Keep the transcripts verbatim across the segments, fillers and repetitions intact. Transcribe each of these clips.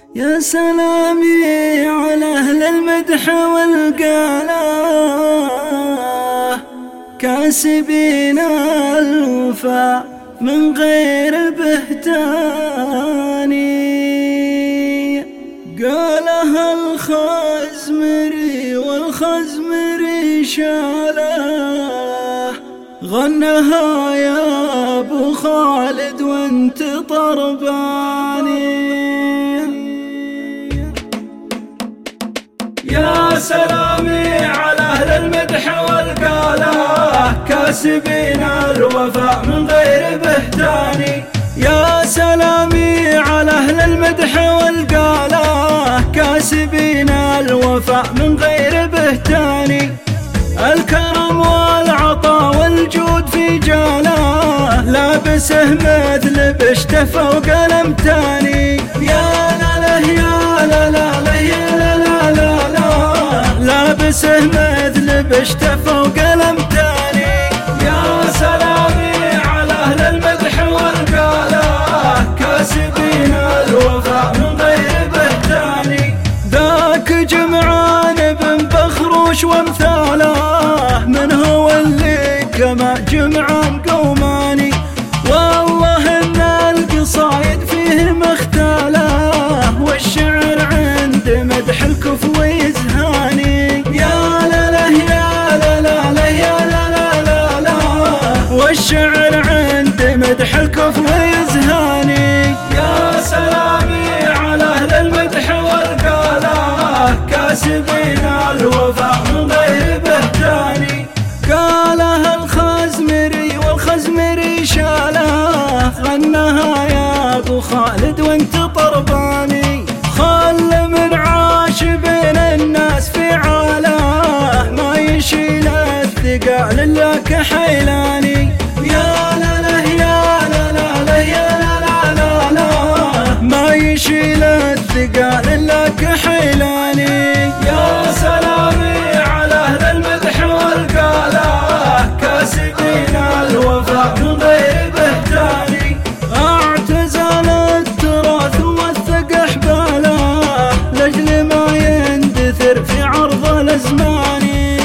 يا سلامي على أهل المدح والقالة، كاسبين الوفا من غير بهتان. قالها الخزمري والخزمري شاله، غنها يا ابو خالد وانت طرباني. يا سلامي على أهل المدح والقالة، كاسبين الوفاء من غير بهتان. يا سلامي على أهل المدح والقالة، كاسبين الوفاء من غير بهتان. الكرم والعطاء والجود في جاله، لابسه مثل بشته فوق الامتاني. يا لا لا يا لا لا لا يا لا لا لا لا، لابسه مثل بشته فوق الامتاني. يا سلامي على أهل المدح والقالة، كاسبين الوفاء من غير بهتاني. ذاك جمعان بن بخروش وامثاله، من هو اللي كما جمعان قوماني. والله ان القصايد فيه مختاله، والشعر عند مدح الكفو يزهاني. يا لا لا يا لا لا لا يا لا لا لا لا، والشعر عند مدح الكفو يزهاني. يا سلامي على أهل المدح والقالة، كاسبين الوفاء من غير بهتاني. قالها الخزمري والخزمري شاله، غنها يا ابو خالد وانت طرباني. خل من عاش بين الناس في عاله، ما يشيل الثقال الا كحيلاني. يا لا لا يا لا لا لا يا لا لا لا لا، ما يشيل الثقال الا كحيلاني. يا سلامي على أهل المدح والقالة، كاسبين الوفاء من غير بهتاني. اعتزل التراث ووثق احباله، لاجل ما يندثر في عرض الازمان.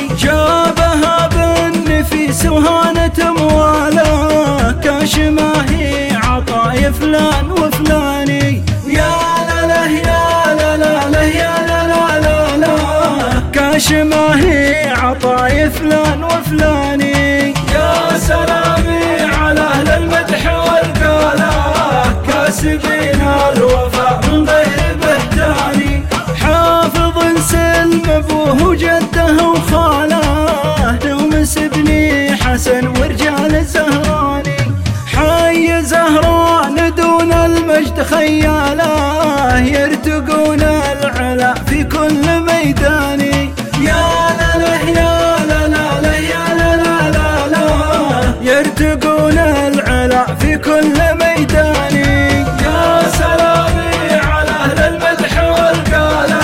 جابها بالنفيس وهانت امواله، كاش ما هي عطايا فلان وفلاني. يا لا لا يا لا لا لا يا لا لا لا لا، كاش ما هي عطايا فلان وفلاني. يا سلامي على أهل المدح والقالة، كاسبين الوفاء من غير بهتاني. حافظ سلم ابوه وجده وخاله، نومس بني حسن ورجال الزهراني. حي زهران دون المجد خياله، يرتقون العلا في كل ميداني. يا لا لا يا لا لا لا يا لا لا لا لا، يرتقون العلا في كل ميداني. يا سلامي على أهل المدح والقالة،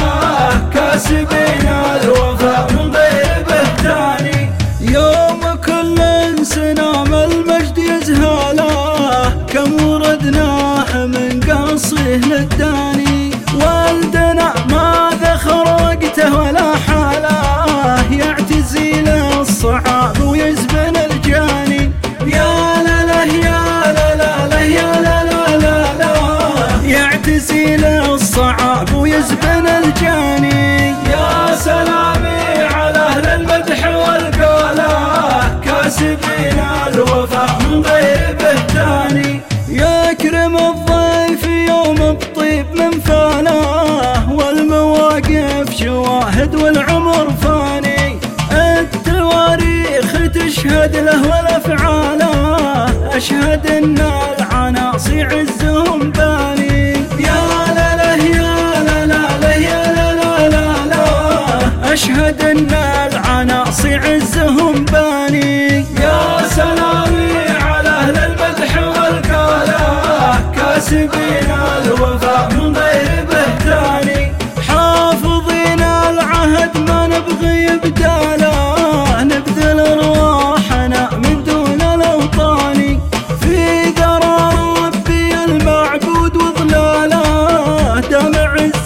كاسبين الوفاء من غير بهتاني. يوم كل سنام المجد يزهاله، كم وردناه من قصيه للداني. والدنا ما ذخر وقته ولا حاله، يعتزي للصعاب ويزبن الجاني. يا لا لا يا لا لا لا يا لا لا لا لا، يعتزي للصعاب ويزبن الجاني. يا سلامي على أهل المدح والقالة، كاسبين الوفاء من غير بهتاني. يكرم الضيف يوم الطيب من فانه، والمواقف شواهد والعمر فاني. التواريخ تشهد له والافعاله، اشهد ان العناصي عزهم باني. يا لا لا يا لا لا لا يا لا لا لا لا، اشهد ان العناصي عزهم باني. يا سلامي على أهل المدح والقالة، كاسبين الوفاء من غير بهتاني. حافظين العهد ما نبغي يبداله، نبذل ارواحنا من دون الاوطان. في ذرى ربي المعبود وظلاله، دمع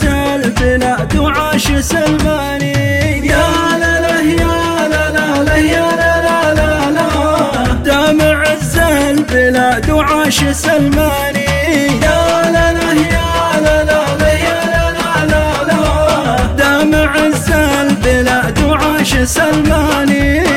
سلماني. يا لا لا يا لا لا لا يا لا لا لا لا دام عز البلاد وعاش سلماني. يا لا لا يا لا لا لا يا لا لا لا لا دام عز البلاد وعاش سلماني.